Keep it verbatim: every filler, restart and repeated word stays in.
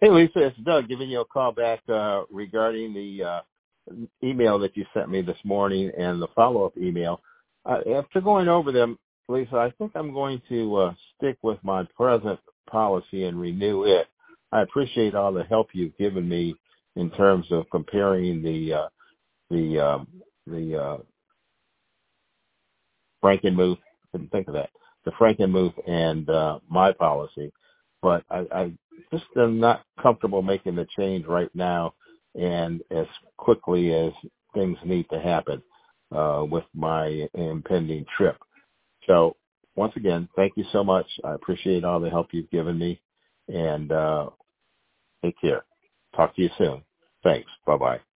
Hey, Lisa, it's Doug giving you a call back uh, regarding the uh, email that you sent me this morning and the follow-up email. Uh, after going over them, Lisa, I think I'm going to uh, stick with my present policy and renew it. I appreciate all the help you've given me in terms of comparing the uh, the um, the uh, Frankenmuth. Couldn't think of that. The Frankenmuth and uh, my policy, but I, I just am not comfortable making the change right now and as quickly as things need to happen uh, with my impending trip. So once again, thank you so much. I appreciate all the help you've given me, and uh, take care. Talk to you soon. Thanks. Bye-bye.